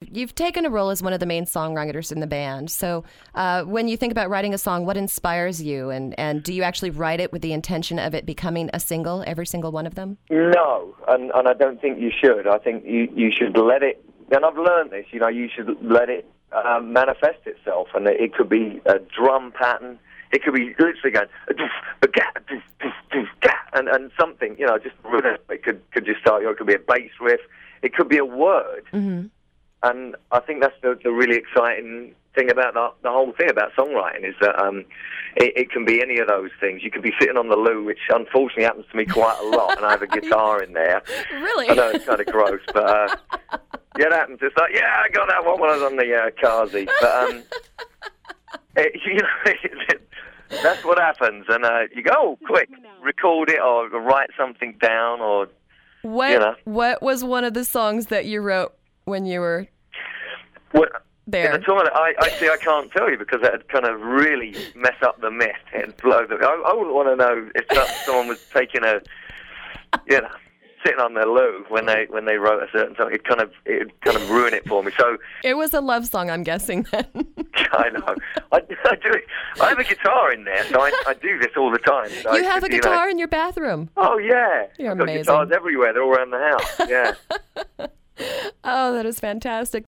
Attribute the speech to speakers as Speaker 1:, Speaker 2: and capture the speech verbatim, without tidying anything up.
Speaker 1: you've taken a role as one of the main songwriters in the band. So uh, when you think about writing a song, what inspires you? And, and do you actually write it with the intention of it becoming a single, every single one of them?
Speaker 2: No, and, and I don't think you should. I think you, you should let it, and I've learned this, you know, you should let it um, manifest itself. And it could be a drum pattern. It could be literally going, and, and something, you know, just it could, could just start, you know, it could be a bass riff. It could be a word. Mm-hmm. And I think that's the, the really exciting thing about the, the whole thing about songwriting is that um, it, it can be any of those things. You could be sitting on the loo, which unfortunately happens to me quite a lot, and I have a guitar in there.
Speaker 1: Really?
Speaker 2: I know it's kind of gross, but uh, yeah, it happens. It's like, yeah, I got that one when I was on the uh, Kazi. But, um, it, you know, it, that's what happens, and uh, you go, oh, quick, record it or write something down, or
Speaker 1: what?
Speaker 2: You know.
Speaker 1: What was one of the songs that you wrote when you were
Speaker 2: well,
Speaker 1: there?
Speaker 2: In the toilet, I, I see. I can't tell you because that would kind of really mess up the myth and blow the. I, I wouldn't want to know if that, someone was taking a, you know, sitting on their loo when they when they wrote a certain song. It kind of it kind of ruin it for me. So
Speaker 1: it was a love song, I'm guessing then.
Speaker 2: I know. I, I do. I have a guitar in there, so I, I do this all the time. So
Speaker 1: you
Speaker 2: I,
Speaker 1: have a
Speaker 2: you
Speaker 1: guitar
Speaker 2: know.
Speaker 1: in your bathroom.
Speaker 2: Oh yeah,
Speaker 1: You're
Speaker 2: I've got
Speaker 1: amazing.
Speaker 2: guitars everywhere. They're all around the house. Yeah.
Speaker 1: Oh, that is fantastic.